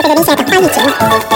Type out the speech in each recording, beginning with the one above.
印度尼西亚的华语节目。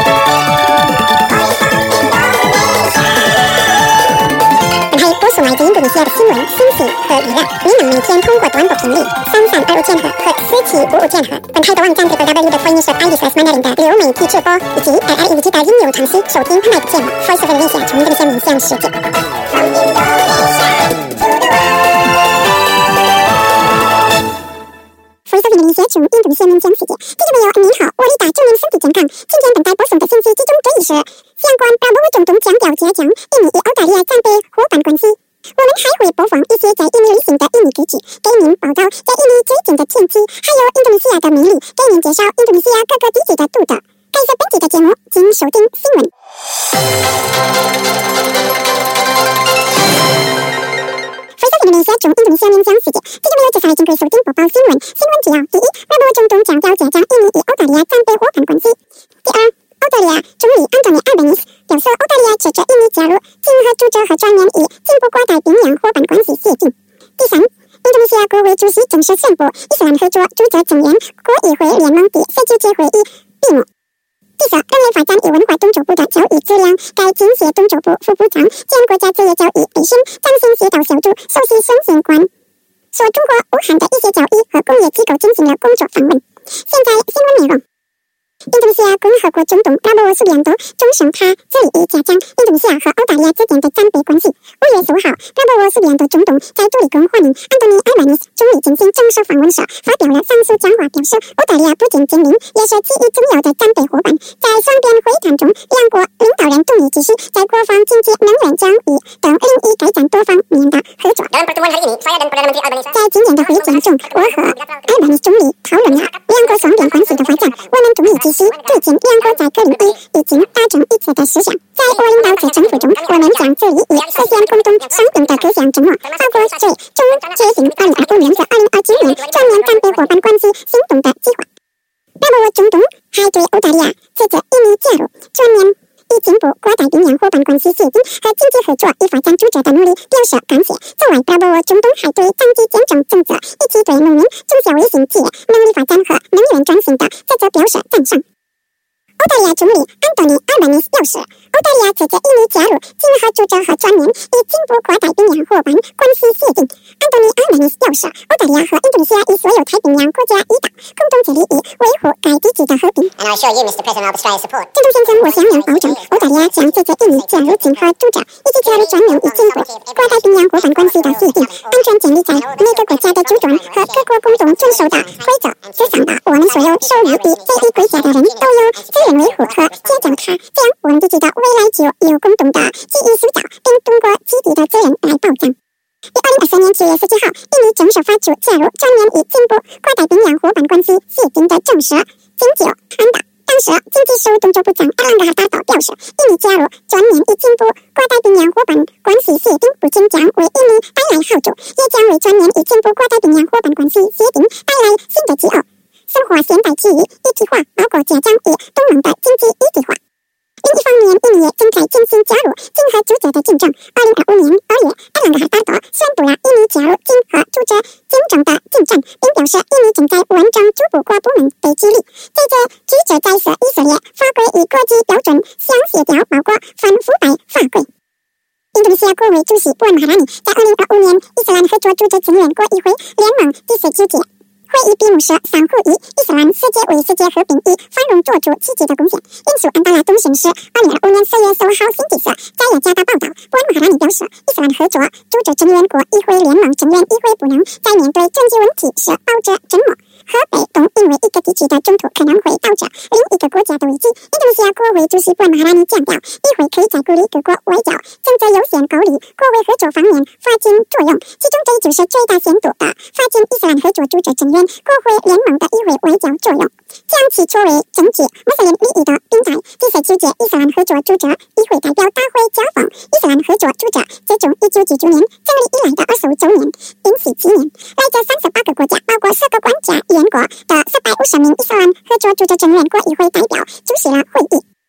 本台播送来自印度尼西亚的新闻、信息和娱乐。您能每天通过短波频率3325千赫和4755千赫，本台的网站 www.voice-of-iris-mandarin 的流媒体直播，以及 LREVG 的音流传息收听本台的节目。Voice of Indonesia 从印度尼西亚面向世界。Voice of Indonesia 从印度尼西亚面向世界。听众朋友，您好，我丽达，祝您身体健康。今天本台播送的信息集中这一是相关prabowo总统强调加强印尼与澳大利亚战备伙伴关系。我们还会播放一些在印尼旅行的印尼歌曲，给您报道在印尼最近的天气，还有印度尼西亚的名利，给您介绍印度尼西亚各个地区的独特。感谢本期的节目，请收听新闻。Voice of Indonesia 从印度尼西亚面向世界。听众朋友，接下来请各位收听播报新闻。新闻主要：第一，prabowo总统强调加强印尼与澳大利亚战备伙伴关系；第二，澳大利亚总理Anthony Albanese表示，澳大利亚支持印尼加入经合组织和专门与进步跨太平洋伙伴关系协定；第三，印度尼西亚国会主席正式宣布伊斯兰合作组织成员国议会联盟第49届会议闭幕。第四，人类发展与文化动作部的教育质量改进协动作部副部长兼国家职业教育培训张新协导小组首席孙行官说，中国武汉的一些教育和工业机构进行了工作访问。现在新闻内容。印度尼西亚共和国总统prabowo subianto重申他致力于加强印度尼西亚和澳大利亚之间的战备关系。5月15号，prabowo subianto总统在杜里宫欢迎Anthony Albanese总理进行正式访问时，发表了上述讲话，表示澳大利亚不仅精明，也是极为重要的战备伙伴。在双边会谈中，两国领导人同意继续在国防、经济、能源、教育等领域开展多方面的合作。在今年的会见中，我和Albanese总理讨论了两国双边关系的发展，我们同意继续推进两国在各领域已经达成一致的思想。在我领导的政府中，我们将致力于实现共同商定的各项承诺，包括最终执行2025年至2029年全面战备伙伴关系行动的计划。prabowo总统还对澳大利亚支持印尼加入全面与进步跨太平洋伙伴关系协定和经济合作与发展组织的努力表示感谢。此外，prabowo总统还对长期减重政策以及对农民、中小微型企业能力发展和能源转型的职责表示赞赏。澳大利亚总理Anthony Albanese表示，澳大利亚支持印尼加入经合组织和专门与进步跨太平洋伙伴关系协定。Anthony Albanese表示，澳大利亚和印度尼西亚与所有太平洋国家一道，共同致力于维护该地区的和平。 And I assure you, Mr. President of Australia's support. 总统先生，我向您保证，澳大利亚将支持印尼加入经合组织以及加入专门与进步跨太平洋伙伴关系的协定，安全建立在每个国家的主权和各国共同遵守的规则之上的。我们所有受益于这一规则的人都有责任维护和接掌它，这样我们地区的未来就有共同的记忆塑造，并通过集体的责任来保障。于2023年7月17号，印尼正式发出加入全面与进步跨太平洋伙伴关系协定的正式经济函达。当时，经济事务动作部长Erlangga Hartarto表示，印尼加入全面与进步跨太平洋伙伴关系协定不仅将为印尼带来好处，也将为全面与进步跨太平洋伙伴关系协定带来新的机遇。深化现代企业一体化，包括加强与东盟的经济一体化。另一方面，印尼也正在进行加入经合组织的进程。2025年2月，Erlangga Hartarto宣布了印尼加入经合组织进程的进展，并表示印尼正在完成逐步跨部门的激励。这个组织在是以色列法规与国际标准相协调，包括反腐败法规。印度尼西亚国会主席Puan Maharani在2025年伊斯兰合作组织成员国议会联盟第19届会议闭幕时，上呼吁伊斯兰世界为世界和平与繁荣做出积极的贡献。引述安达拉通讯社2025年4月15号星期四在雅加达报道，布安马哈拉尼表示，伊斯兰合作组织成员国议会联盟成员议会不能再面对经济问题是保持沉默和被动，因为一个地区的冲突可能会导致另一个国家的危机。印度尼西亚国会主席布安马哈拉尼强调，议会可以在鼓励各国外交政策优先高于国会合作方面发挥作用，其中这就是最大限度的发展伊斯兰合作组织成员国会联盟的议会外交作用，将其作为争取穆斯林利益的平台。第19届伊斯兰合作组织议会代表大会加封伊斯兰合作组织自从1999年成立以来的25周年，因此今年来自38个国家，包括10个关键员国的450名伊斯兰合作组织成员国议会代表出席了会议。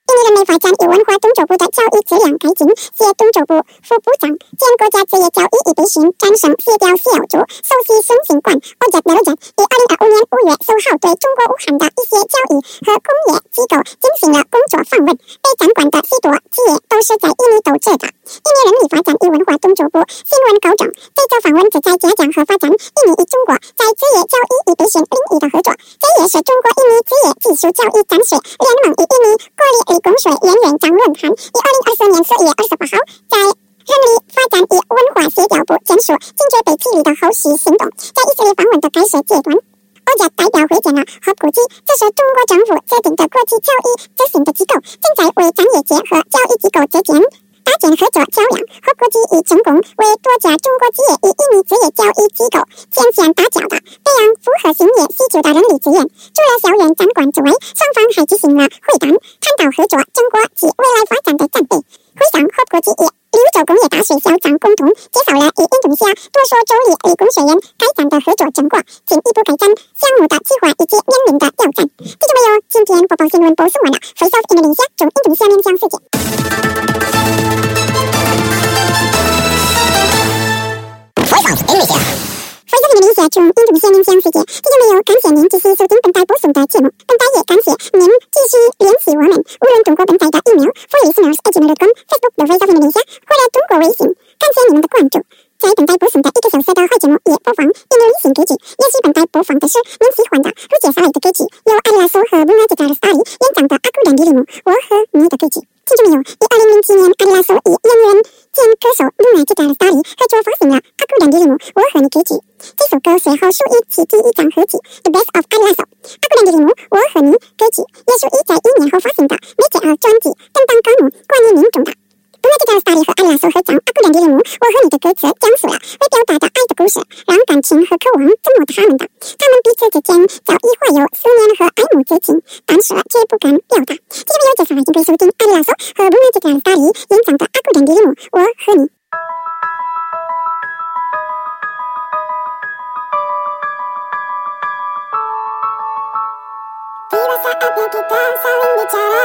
印尼人民发展与文化动作部的教育质量改进协动作部副部长兼国家职业教育预备训战胜协调小组首席孙兴冠Ojek Nerojek于2025年5月10号对中国武汉的一些教育和工业机构进行了工作访问，被参观的许多企业都是在印尼都知的。印尼人民发展与文化动作部新闻稿中，这次访问旨在加强和发展印尼与中国在职业教育预备训领域的合作，这也是中国印尼职业技术教育战士联盟与印尼国立理工学院院长论坛于2024年4月28号在人力发展与文化协调部签署坚决被激励的后续行动。在以色列访问的开始阶段，Ojek代表会见了和估计这是中国政府制定的国际教育咨询的机构，正在为产业界和教育机构之间搭建合作桥梁，和估计已成功为多家中国企业与印尼职业教育机构牵线搭桥的培养符合新业需求的人力资源。除了校园参观之外，双方还进行了会谈，探讨合作中国及未来发展的战备。会上，和国际柳州工业大学校长共同介绍了与印度尼西亚多所州立理工学院开展的合作成果，进一步改善项目的计划以及面临的挑战。这就没有今天播报新闻播送完了。Face of Indonesia，从印度尼西亚面向世界。Voice of Indonesia，从印度尼西亚面向世界。这就没有感谢您继续收听本台播送的节目，本台也感谢您继续联系我们，无论通过本台的 email，forlisteners@gmail.com，Facebook 的 Voice of Indonesia，或者通过微信。感谢你们的关注。在本台播送的1个小时的好节目也播放印度尼西亚歌曲，也许本台播放的是您喜欢的如介绍的歌曲，由阿里拉索和Bunga Citra Lestari演唱的《Aku dan Dirimu》，我和你的歌曲。听众朋友，于2007年，阿里拉索与演员兼歌手Bunga Citra Lestari合作发行了《Aku dan Dirimu》，我和你歌曲。这首歌随后属于其第一张合集《The Best of 阿里拉索》。Aku dan Dirimu，我和你歌曲也属于在1年后发行的梅杰尔专辑《等当高木》关于民众的。Bunga Citra Lestari和阿里拉索合唱《Aku dan Dirimu》，我和你的歌词讲述了为表达的爱的故事，让感情和渴望折磨他们的。他们彼此之间早已怀有思念和爱慕之情，但是却不敢表达。这就没有介绍已经被收听阿里拉索和Bunga Citra Lestari演唱的《Aku dan Dirimu》，我和你。Tiba saatnya kita saling bicara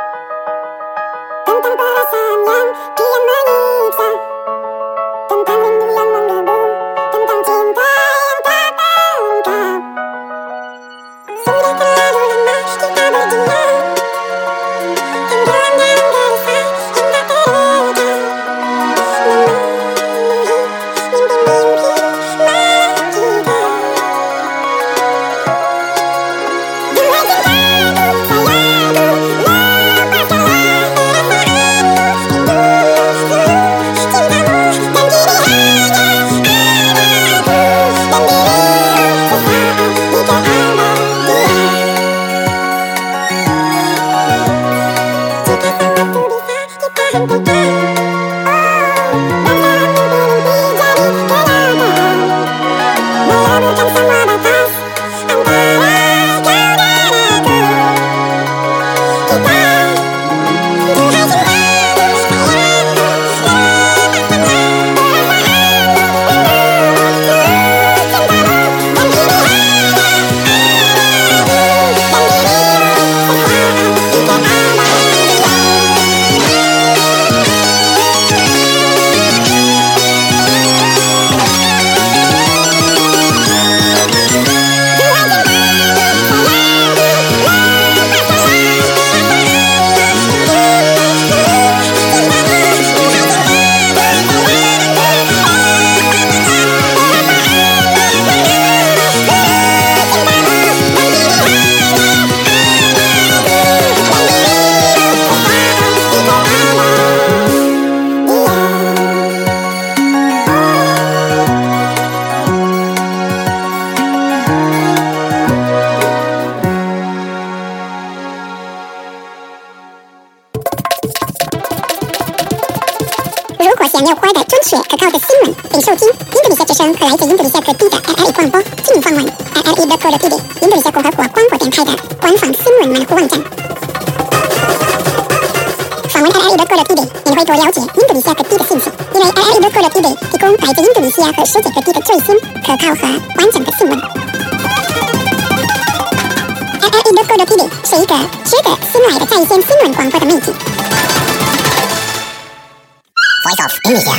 tentang perasaan yang kian menyiksa, tentang rindu yang menggebu, tentang cinta yang tak terungkap. Sudah terlalu lama kita berdiam, tenggelam dalam gelisah yang tak tereda, memenuhi mimpi-mimpi malam kita. Dua cintaku, sayangku, lepaskanlah perasaanmu, rinduku, cintamu, dan kini hanya ada aku dan dirimu sesaat di keabadian. Jika sang waktu bisa kita hentikan, dan dalam mimpi-mimpi jadi kenyataan, meleburkan semua batas antara kau dan aku. Kita, duhai cintaku, sayangku, lepaskanlah perasaanmu, rinduku, cintamu, dan kini hanya如果想要快的、准确、可靠的新闻，并收听印度尼西亚之声和来自印度尼西亚各地的 LLE 广播，请访问 LLE.co.id 印度尼西亚共和国广播电台的官方新闻门户网站。访问 LLE.co.id， 你会多了解印度尼西亚各地的信息，因为 LLE.co.id 提供来自印度尼西亚和世界各地的最新、可靠和完整的新闻。LLE.co.id 是是一个值得信赖的在线新闻广播的媒体。 Voice of Indonesia。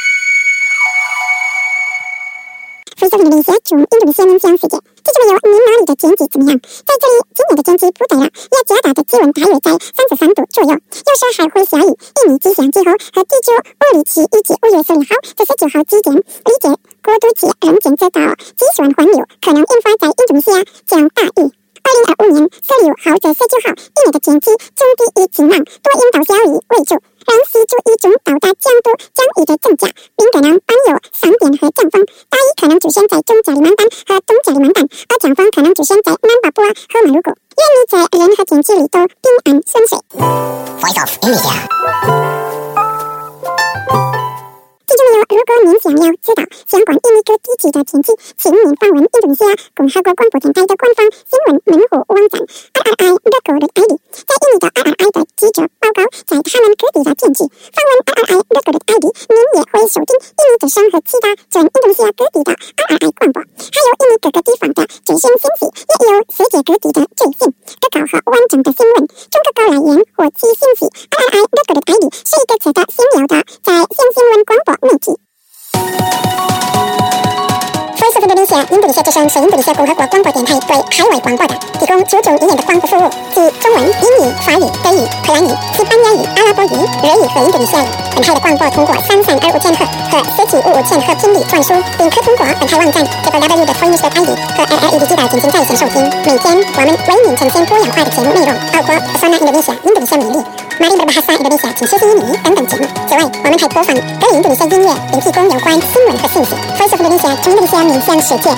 Voice of Indonesia 中印度尼西亚能讲世界，这就没有你哪里的天气怎么样？在这里，今年的天气不太热，雅加达的气温大约在33度左右，有时还会下雨。印尼气象机构和地球物理器预计5月16号至19号之间，历届过渡期仍监测到极端环流可能引发在印度尼西亚降大雨。2025年16号至19号，一年的天气总体以晴朗多云到小雨为主，让西至以中到达强度降雨的增加，并可能伴有闪电和阵风。大雨可能出现在中加里曼丹和东加里曼丹，而强风可能出现在南巴布亚和马鲁古。愿你在任何天气里都平安顺遂。 Voice of Indonesia。 如果您想要知道相关印尼各地区的天气，请您访问印度尼西亚共和国广播电台的官方新闻门户网站 rri.go.id。在印尼的 RRI 的记者报告在他们各地的天气。访问 rri.go.id， 您也会收听印尼之声和其他全印度尼西亚各地的 RRI 广播，还有印尼各个地方的最新信息，也有世界各地的最新、可靠和完整的新闻。中可靠来源或其信息 rri.go.id 是一个值得信赖的在线新闻广播媒体。Voice of Indonesia 印度尼西亚之声是印度尼西亚共和国广播电台对海外广播的提供9种语言的广播服务，即中文、英语、法语、德语、荷兰语、西班牙语、阿拉伯语、日语和印度尼西亚语。本台的广播通过3325千赫和4755千赫频率传输，并可通过本台网站 www.voice.id 和 RRI 基道进行在线收听。每天我们为您呈现多样化的节目内容，包括 Pesona Indonesia 印度尼西亚美丽、Mari Berbahasa Indonesia 请学习印尼等等节目。此外，我们还播放各印度尼西亚音乐，并提供有关新闻和信息。Voice of Indonesia 从印度尼西亚面向世界。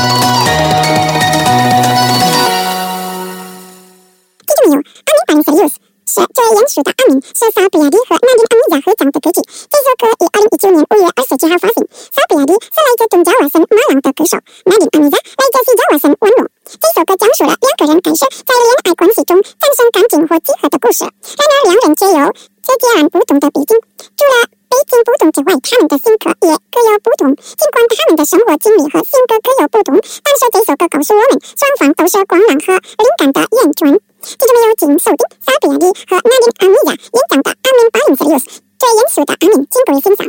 记住没有？阿明巴尼塞利乌斯是最严肃的阿明，是萨布亚迪和纳丁阿米亚合唱的歌曲。这首歌于2019年5月27号发行。萨布亚迪是来自东加瓦省马朗的歌手，纳丁阿米亚来自西加瓦省温诺。这首歌讲述了两个人开始在恋爱关系中产生感情或契合的故事。然而，两人皆有截然不同的背景，除了背景不同之外，他们的性格也各有不同。尽管他们的生活经历和性格各有不同，但是这首歌告诉我们，双方都是光芒和灵感的源泉。这就没有请收听萨布亚迪和纳丁阿米亚演讲的阿明巴林塞利乌斯最严肃的阿明，请各位欣赏。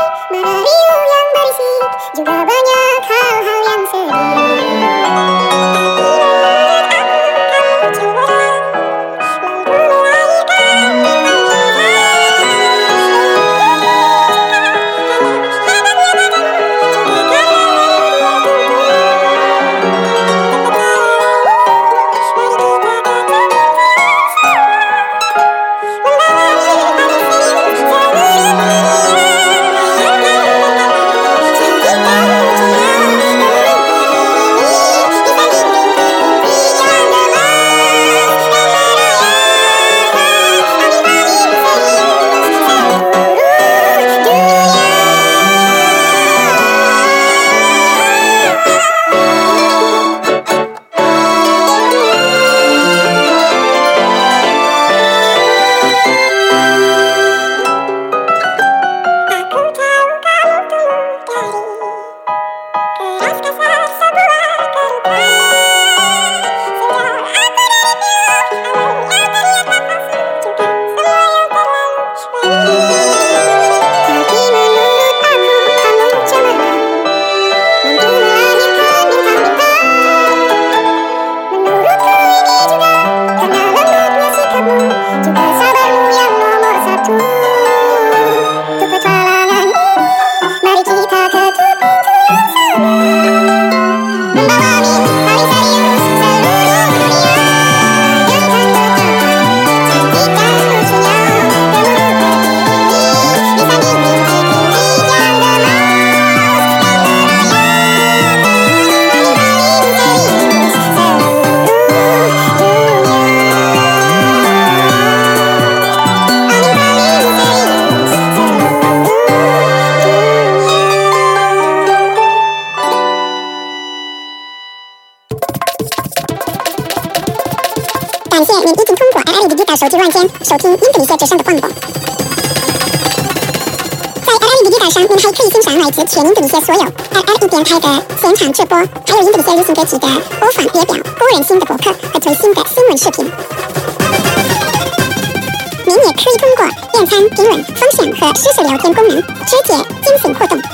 Juga banyak hal-hal yang sedih. 收听英格里谢之声的广播。在 LLE 地带上，您还可以欣赏来自全英格里谢所有 LLE 电台的现场直播，还有英格里谢流行歌曲的播放列表、个人新的博客和最新的新闻视频。您也可以通过点餐、评论、分享和实时聊天功能直接进行互动。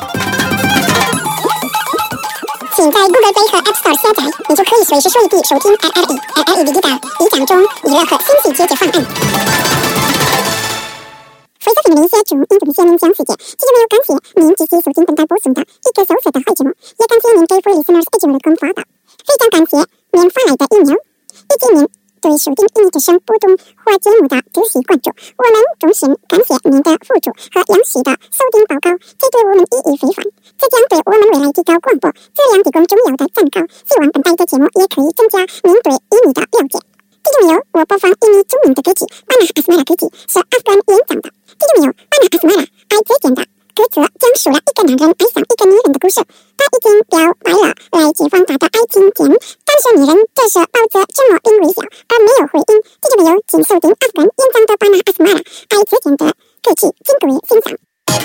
请在 Google Play 和 App Store 下载，你就可以随时随地收听 LLE 地带以讲中娱乐和信息解决方案。非常感谢中英格里谢您讲世界，这就没有感谢您继续收听本台播送的一个小时的好节目，也感谢您给 Free Listeners 一直的广发的，非常感谢您发来的疫苗，以及您对收听英语之声波动或节目的仔细关注，我们衷心感谢您的辅助和详细的收听报告，这对我们意义非凡，这将对我们未来提高广播质量提供重要的参考。希望本台的节目也可以增加您对英语的了解。听众朋友，我播放印尼著名的歌曲《巴拿阿斯马拉》歌曲是阿富汗演唱的。听众朋友，巴拿阿斯马拉爱节俭的歌词讲述了一个男人爱上一个女人的故事，他已经表白了来解放他的爱情线，但是女人这时抱着沉默并微笑而没有回应。听众朋友，请收听阿富汗演唱的巴拿阿斯马拉爱节俭的歌曲，请各位欣赏。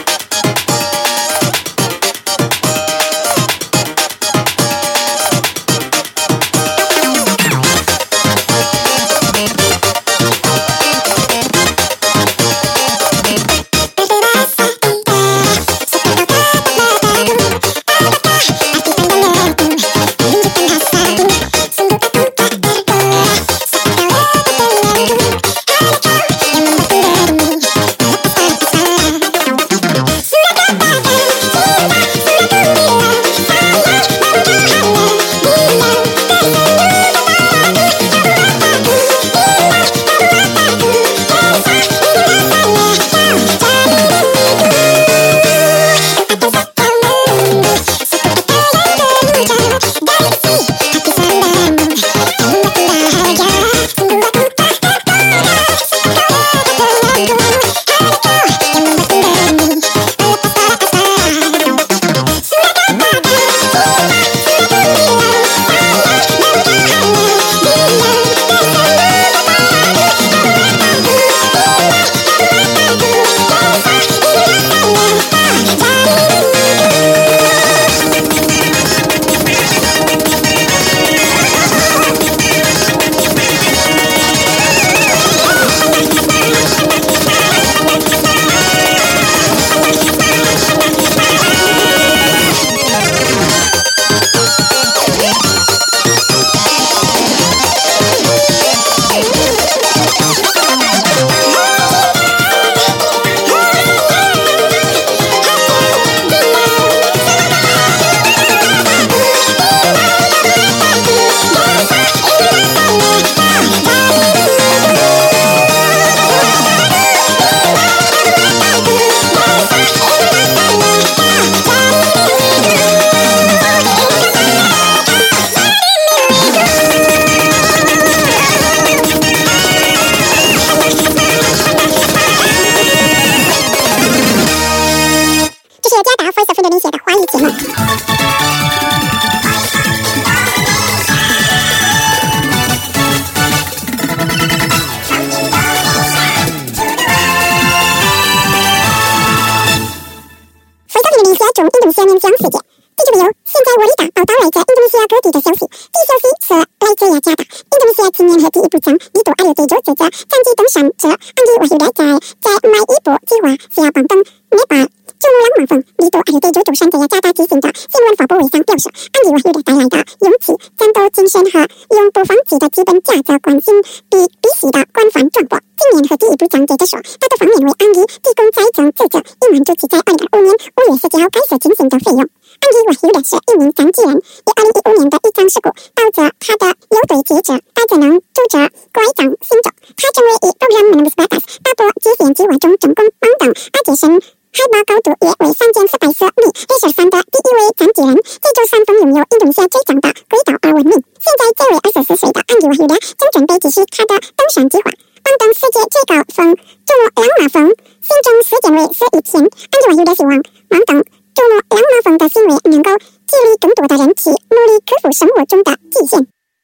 中印度西亚讲世界，听众朋友，现在我里的报道来自印度尼西亚各地的消息。第一消息是来自雅加达，印度尼西亚青年和第一部长尼多阿留对州记者战机登上者安迪瓦尤代在买一部计划下邦登涅巴珠穆朗玛峰尼多阿留对州主山在雅加达举行的新闻发布会上表示，安迪瓦尤代带来的勇气、战斗精神和永不放弃的基本价值观心必须的广泛传播。今年和第一部长接着说，他的方面为安迪提供财政资助，以满足其在2025年5月19号开始进行的费用。安迪瓦尤代是一名残疾人，以2015年的一场事故导致他的右腿截肢，他只能拄着拐杖行走。他成为以 Program Manusbatas 大波极限计划中成功攀登阿杰山海拔高度约为3440米，Racer 山的第一位残疾人。这座山峰拥有印度尼西亚最长的轨道而闻名。现在这位24岁的安迪瓦尤代正准备继续他的登山计划，攀登世界最高峰珠穆朗玛峰，行程时间为11天。安迪瓦尤代希望攀登珠穆朗玛峰的行为能够激励更多的人去努力克服生活中的极限。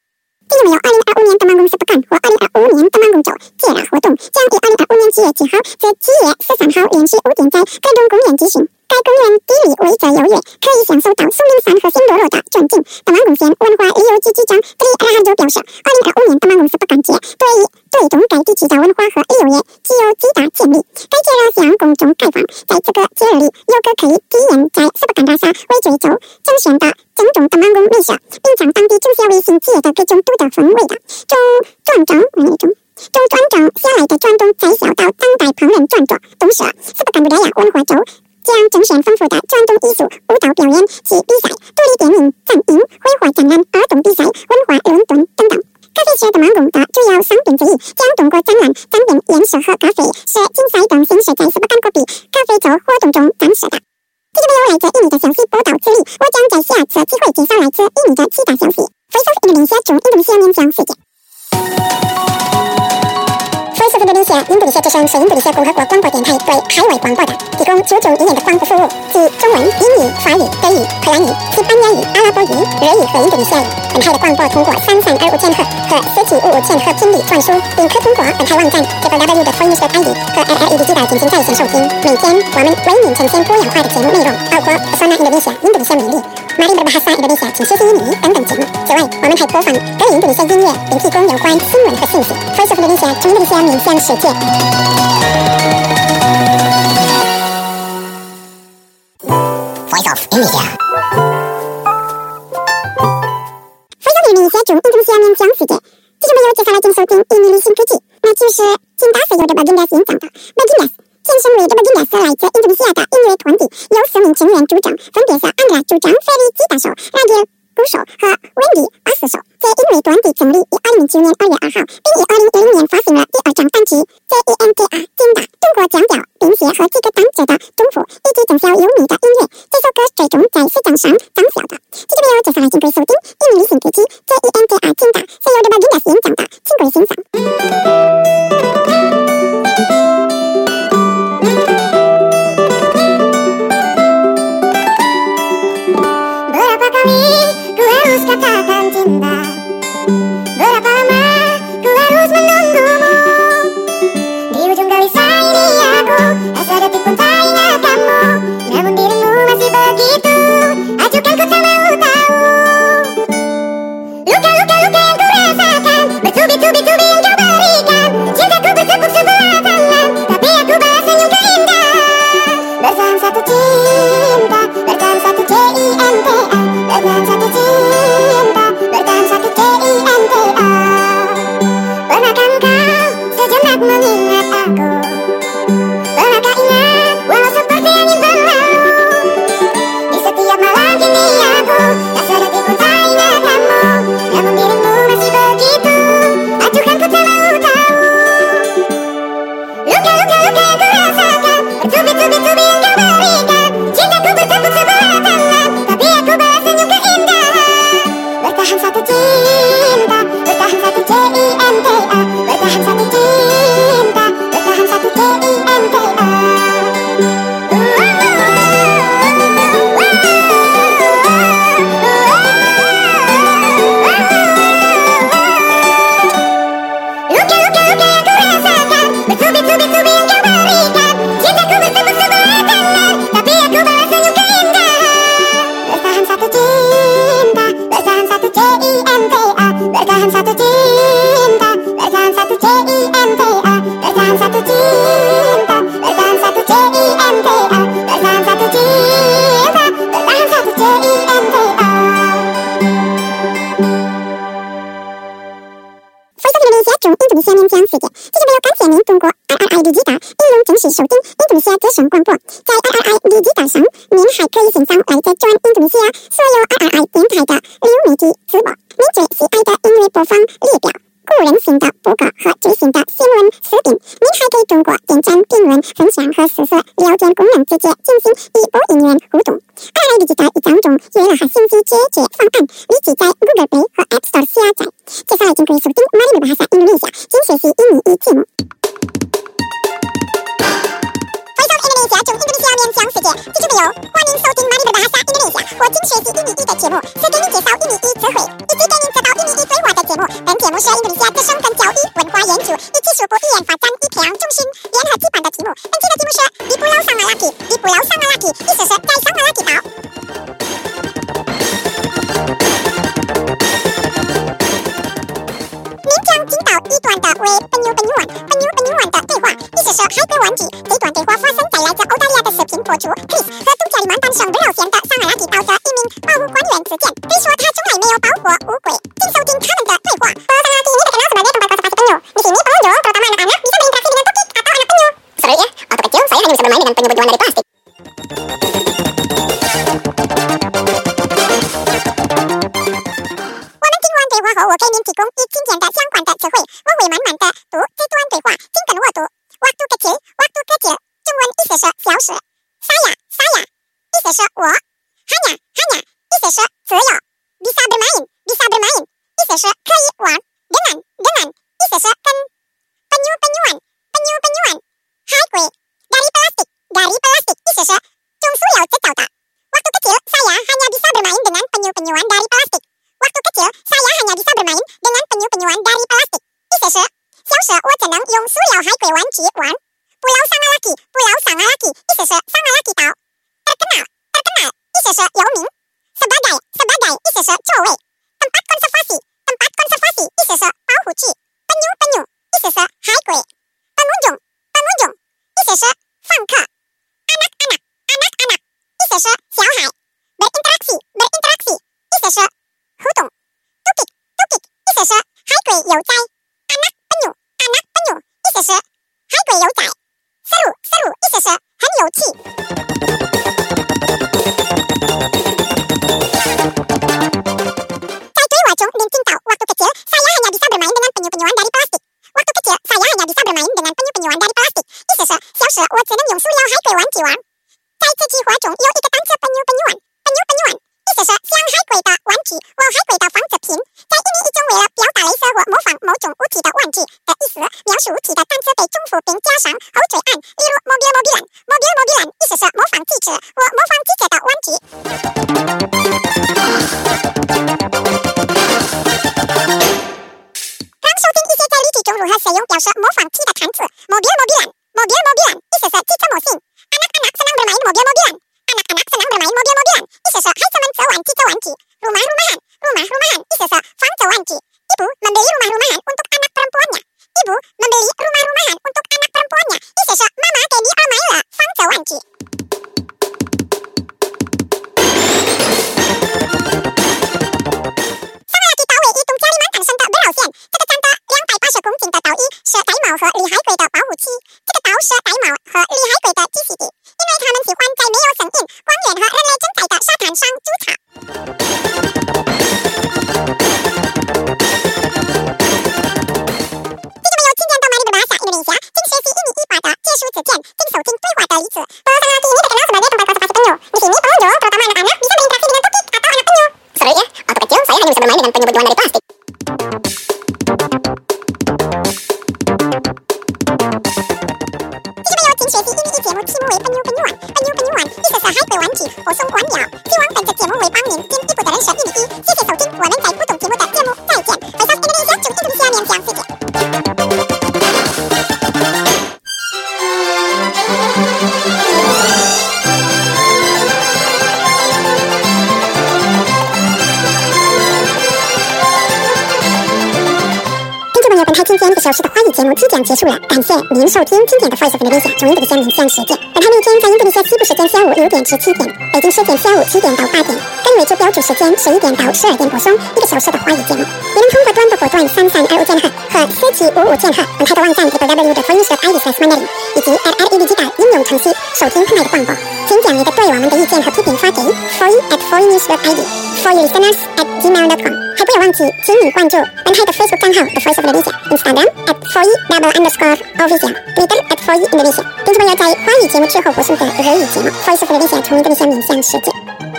今天没有2025年的盲公司不干或2025年的盲公周解答活动，将于2025年7月7号至7月13号连续5天在各种公园举行。该公园地理位置优越，可以享受到松林山和新罗罗的全景。大马公县文化旅游局局长布里尔汗就表示，2025年大马公司不干节对推动该地区的文化和旅游业具有极大潜力。该节日向公众开放，在这个节日里，游客可以体验在斯巴干大厦为追求精选的正宗的马公美食，品尝当地中小微型企业的各种独特风味的中转正下来的转动再小到当代烹饪转作。同时，斯巴干布达亚文化周将呈现丰富的转动艺术、舞蹈表演及比赛、独立电影展映、绘画展览、儿童比赛、文化论顿等等。咖啡是大马公的主要商品之一，将通过展览、展演、宴食和咖啡是竞赛等形式在斯巴干各地咖啡周活动中展示的。这就没有来自印尼的消息播到这里，我将在下次机会介绍来自印尼的其他消息。Voice of Indonesia 中印度尼西亚面向世界。Voice of Indonesia 印度尼西亚之声是印度尼西亚共和国广播电台对海外广播的提供9种语言的广播服务，即中文、英语、法语、德语、荷兰语、西班牙语、阿拉伯语、日语和印度尼西亚语。本台的广播通过3325千赫和4755千赫频率传输，并可通过本台网站 www.voice.id 和 LLE 基带进行在线收听。每天我们为您呈现多样化的节目内容，包括 Pesona Indonesia 印度尼西亚美丽、Mari Berbahasa Indonesia 请学习印尼语等等节目。此外，我们还播放各印度尼西亚音乐，并提供有关新闻和信息。Voice of Indonesia 从印度尼西亚面向世界。 Voice of Indonesia。 Voice of Indonesia 中印度尼西亚面向世界。这就没有接下来请收听印尼旅行科技，那就是金大是有着Bagindas印章的Bagindas。前身为的Bagindas来自印度尼西亚的音乐团体，由4名成员组成，分别是Andra组长、Ferry吉他手、Radil鼓手和Wendy巴斯手。这音乐团体成立于2009年2月2号，并于2010年发行了第2张单曲《JENDA 金大》，通过强调并且和几个单者的重复以及整效优美的音乐，这首歌最终在市场上长效的。这就没有接下来请各位收听印尼旅行科技 JENDA 金大，是由的Bagindas印章的，请各位欣赏。Berapa kali ku harus katakan cinta, berapa lama ku harus menunggumu. Di ujung gelisah ini aku rasa detik pun tak ingat kamu, namun dirimu masih begitu acuhkan ku tak mau tahu. Luka-luka yang ku rasakan, bertubi-tubi yang kau berikan, cintaku bertepuk sebelah tangan, tapi aku balas senyum keindahan. Bertahan satu cinta, bertahan satu JINTA, bertahan satu cinta, bertahan satu JINTA. Pernahkah engkau sejenak mengingat aku? Pernahkah ingat walau seperti angin berlalu? Di setiap malam kini aku tak sedetik pun tak ingat kamu, namun dirimu masih begitu acuhkan ku tak mau tahu. Luka-luka yang ku rasakan, bertubi-tubi yang kau berikan, cintaku bertepuk sebelah tangan, tapi aku balas senyum keindahan. Bertahan satu cinta, bertahan satu JINTA, bertahan satu cinta, bertahan satu JINTA. Luka-luka yang ku rasakan, bertubi-tubi yang kau berikan, cintaku bertepuk sebelah tangan, tapi aku balas senyum keindahan. Bertahan satu cinta, bertahan satu JINTA, bertahan satu cinta, bertahan satu JINTA, bertahan satu cinta, bertahan satu JINTA, bertahan satu cinta, bertahan satu JINTA. Voice of Indonesia 中印度尼西亚面向世界，这就没有感谢您通过 RRI 绿吉他应用正式收听印度尼西亚之声广播。在 RRI 绿吉他上，您还可以欣赏来自全印度尼西亚所有 RRI 电台的流媒体直播，您最喜爱的音乐播放列表、个人性的播客和最新的新闻视频。您还可以通过点赞、评论、分享和试试聊天功能直接进行一波音乐互动。RRI 绿吉他一张中约了信息解决方案，立即在 Google Play 和 App Store 下载。接下来请各位收听 Mari Berbahasa Indonesia 请学习印尼语节目。Voice of Indonesia 中印度尼西亚面向世界，这就没有欢迎收听 Mari Berbahasa Indonesia 或请学习印尼语的节目，是给您介绍印尼语词汇，以及给您知道印尼语对话的节目。本节目是印度尼西亚自身跟教育、文化研究与技术部语言发展与培养中心联合举办的题目。本期的题目是“伊布劳桑阿拉基”，伊布劳桑阿拉基，意思是在桑阿拉基岛。岷江金岛一段的为本纽湾的对话，意思是海龟湾记。这段对话发生在来自澳大利亚的视频博主 Chris 和杜加里曼丹省温柔县的桑阿拉基岛的一名保护官员之间，对说他从来没有抱过乌龟。请收听他们的对话。我给您提供与今天的相关的词汇，我会慢慢的读这段对话，请跟我读。waktu kecil，中文意思是小时。saya，意思是我。hanya，意思是只有。bisa bermain，意思是可以玩。dengan，意思是跟。penyu，海龟。dari plastik，意思是从塑料制造的。waktu kecil saya hanya bisa bermain dengan penyu-penyuan dari plastik。waktu kecil saya hanya bisa bermain dengan penyu-penyuan dari plastik， 意思是小时我只能用塑料海龟玩具玩。Pulau Sangalaki，意思是桑阿拉基岛。terkenal，意思是有名。sebagai，意思是作为。tempat konservasi，意思是保护区。penyu，意思是海龟。pengunjung，意思是访客。anak，意思是小孩。berinteraksi，意思是互动。tukik，意思是海龟游仔。anak penyu，意思是海龟游仔。seru，意思是很有趣。在对话中，您听到 waktu kecil saya hanya bisa bermain dengan penyu-penyuan dari plastik。waktu kecil saya hanya bisa bermain dengan penyu-penyuan dari plastik， 意思是小时我只能用塑料海龟玩具玩。在这句话中有一个单词penyu-penyuan，意思是像海龟的玩具或海龟的纺织品，在印尼一种为了表达类似或模仿某种物体的玩具的意思，描述物体的单词被重复并加上后缀案，例如 mobilan，意思是模仿机制或模仿机制的玩具。让收听一些在例句中如何使用表示模仿器的单词。mobilan，意思是汽车模型。anak-anak senang bermain mobilan，意思是孩子们则玩汽车玩具。rumah-rumahan，意思是房子玩具。ibu membeli rumah-rumahan untuk anak perempuannya， 意思是妈妈给女儿买了房子玩具。桑阿拉基岛位于东加里曼丹省的温柔县，这个长达280公斤的岛屿是玳瑁和绿海龟的保护区。这个岛是玳瑁和绿海龟的栖息地，因为它们喜欢在没有声音、光源和人类正在的沙滩上筑巢。记住没有？今天到马里的马来西亚、印度尼西亚，请学习印尼100的结束之前，请收听对话的例子。节目题目为penyu-penyuan，意思是海龟玩具，播送完了。希望本次节目为帮您进一步的认识印尼语。谢谢收听，我们在互动题目的节目再见。Voice of Indonesia，祝印度尼西亚面向世界。本台今天1个小时的华语节目即将结束了，感谢您收听今天的 Voice of Indonesia， 从印度尼西亚面向世界。本台每天在印度尼西亚西部时间下午6点至7点，北京时间下午7点到8点，跟维州标注时间11点到12点播送1个小时的华语节目。你能通过短波波段3325千赫和4755千赫，本台的网站 www.voice.id/mandarin 以及 @eddigital 应用程序收听本台的广播。请将你的对我们的意见和批评发给 foe@foenews.id，foelisteners@gmail.com。还不要忘记，请你关注本台的 Facebook 账号 The Voice of Indonesia，Instagram @foe_official，Twitter @foeindonesia。听众朋友在华语节目之后播送的日语节目 Voice of Indonesia， 从印度尼西亚面向世界。